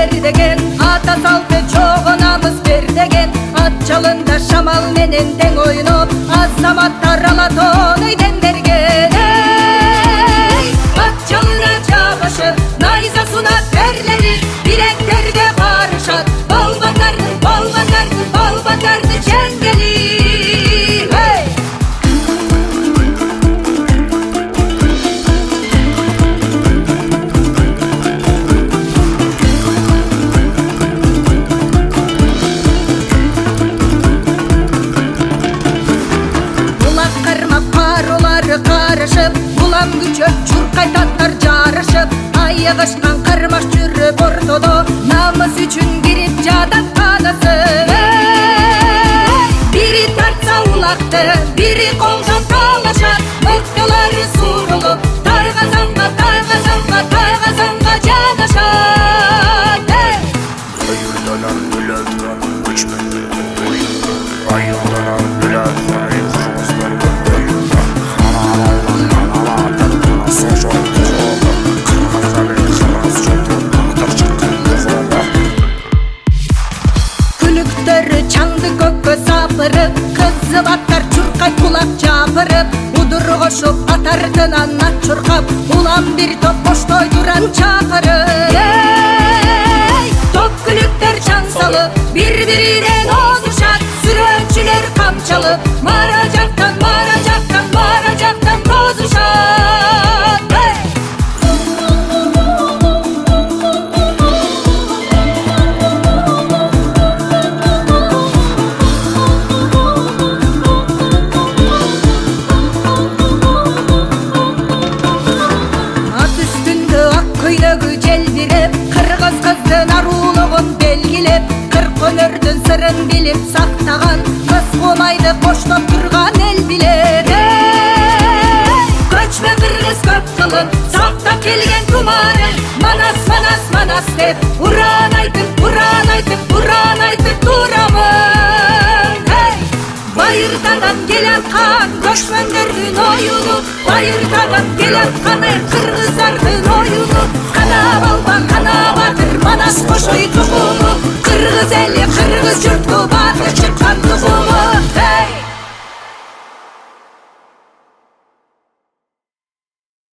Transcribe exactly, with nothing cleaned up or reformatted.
ер деген, ата салты чогуу намыс бер деген. Ат жалында шамал менен тең ойноп, азаматтар алатоону иден берген. Ат жалына жабышып, найзасына терлери, билектерде барышат. Балбандарды, балбандарды, балбандарды жеңгели. Карышып, улам күчөп, чуркай таттар жарышып, айыгышкан кармаш жүрүп ортодо, намыс үчүн кирип жадат канасы. Бири тартса улакты, бири колдон талашат, мыктылары суурулуп, тайгазанга, тайгазанга, тайгазанга жанашат. Айылданан үлөтөн көчмөндөр ойунда, айылданан үлөтөн кызып аттар чуркай кулак жапырып, удур кошуп ат артынан ат чуркап, улам бир топ боштой туран чакырып. Топ күлүктөр чаң салып, бири-биринен озушат, сүрөтчүлөр камчалып, мара жактан, мара жактан, мара жактан тозушат. Кыргыз кыздын арулугун белгилеп, кырк өнөрдүн сырын билип сактаган, кыз кумайды коштоп турган эл билет. Көчмө кыргыз көп кылын сактап келген тумарын, манас, манас, манас деп уран айтып, уран айтып, уран айтып турамын. Байыртадан келаткан көчмөндөрдүн оюну, байыртадан келаткан кыргыздардын оюну, кана балбан, кана батыр, манас кошой тугуну, кыргыз эли, кыргыз журту батыр чыккан тугуну.